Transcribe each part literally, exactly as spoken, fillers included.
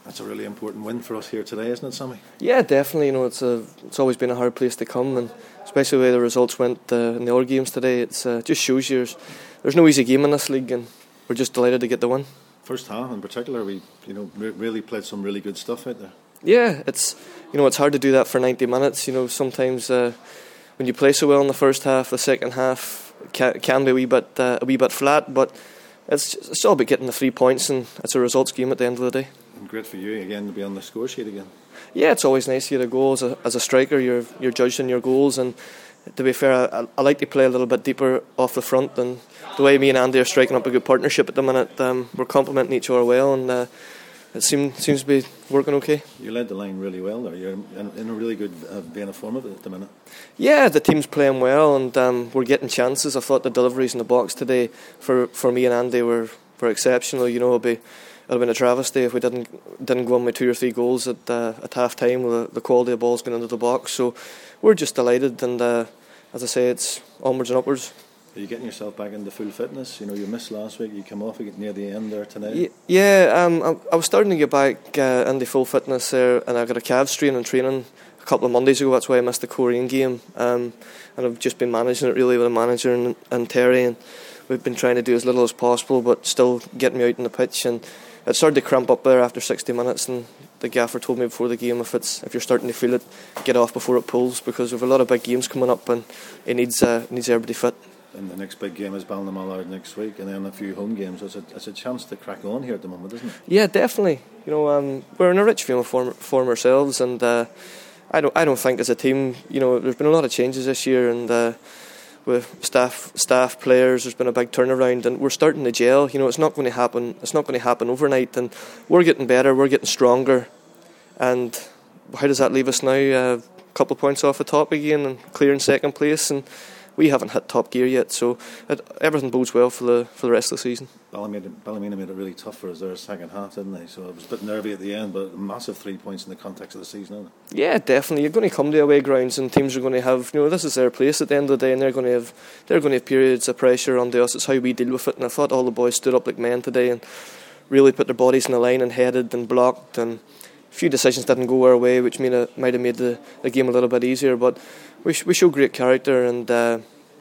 That's a really important win for us here today, isn't it, Sammy? Yeah, definitely. You know, it's a it's always been a hard place to come, and especially the way the results went uh, in the other games today. It's uh, just shows you there's, there's no easy game in this league, and we're just delighted to get the win. First half in particular, we you know re- really played some really good stuff out there. Yeah, it's you know it's hard to do that for ninety minutes. You know, sometimes uh, when you play so well in the first half, the second half can, can be a wee bit uh, a wee bit flat, but it's it's all about getting the three points, and it's a results game at the end of the day. And great for you again to be on the score sheet again. Yeah, it's always nice to get a goal as a, as a striker. You're you're judged on your goals, and to be fair, I, I like to play a little bit deeper off the front, and the way me and Andy are striking up a good partnership at the minute, um, we're complementing each other well, and uh, it seem, seems to be working okay. You led the line really well there. You're in, in a really good uh, vein of form at the minute. Yeah, the team's playing well, and um, we're getting chances. I thought the deliveries in the box today for, for me and Andy were, were exceptional. You know, it'll be it'll have been a travesty if we didn't didn't go on with two or three goals at uh, at half time with the, the quality of balls going into the box. So we're just delighted, and uh, as I say, it's onwards and upwards. Are you getting yourself back into full fitness? You know, you missed last week. You come off again near the end there tonight. Yeah, um, I, I was starting to get back uh, into full fitness there, and I got a calf strain in training a couple of Mondays ago. That's why I missed the Korean game, um, and I've just been managing it really with the manager and, and Terry, and we've been trying to do as little as possible, but still getting me out on the pitch. And it started to cramp up there after sixty minutes, and the gaffer told me before the game if it's if you're starting to feel it, get off before it pulls, because we've a lot of big games coming up, and it needs uh, needs everybody fit. And the next big game is Ballinamallard next week, and then a few home games. It's a, it's a chance to crack on here at the moment, isn't it? Yeah, definitely. You know, um, we're in a rich vein of form, form ourselves, and uh, I don't I don't think as a team, you know, there's been a lot of changes this year, and uh, with staff staff players, there's been a big turnaround, and we're starting to gel. You know, it's not going to happen. It's not going to happen overnight, and we're getting better. We're getting stronger, and how does that leave us now? Uh, a couple of points off the top again, and clear in second place, and we haven't hit top gear yet, so it, everything bodes well for the for the rest of the season. Ballymena made it really tough for us there second half, didn't they? So it was a bit nervy at the end, but massive three points in the context of the season, isn't it? Yeah, definitely. You're going to come to away grounds, and teams are going to have, you know, this is their place at the end of the day, and they're going to have they're going to have periods of pressure onto us. It's how we deal with it, and I thought all the boys stood up like men today and really put their bodies in the line and headed and blocked, and a few decisions didn't go our way, which might have made the, the game a little bit easier, but we we show great character, and uh,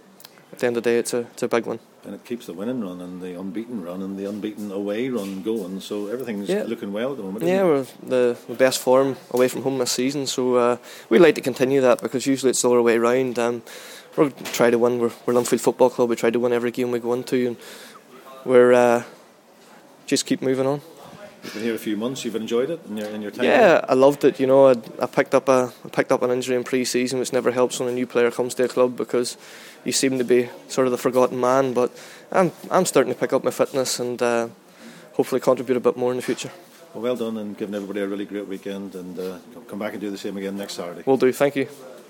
at the end of the day, it's a it's a big one. And it keeps the winning run and the unbeaten run and the unbeaten away run going. So everything's yeah. looking well at the moment. Yeah, isn't it? we're the, the best form away from home this season. So uh, we'd like to continue that, because usually it's the other way around. Um, we're try to win. We're, we're Linfield Football Club. We try to win every game we go into, and we're uh, just keep moving on. You've been here a few months. You've enjoyed it in your in your time. Yeah, here? I loved it. You know, I, I picked up a I picked up an injury in pre-season, which never helps when a new player comes to a club, because you seem to be sort of the forgotten man. But I'm I'm starting to pick up my fitness, and uh, hopefully contribute a bit more in the future. Well, well done, and giving everybody a really great weekend. And uh, come back and do the same again next Saturday. Will do. Thank you.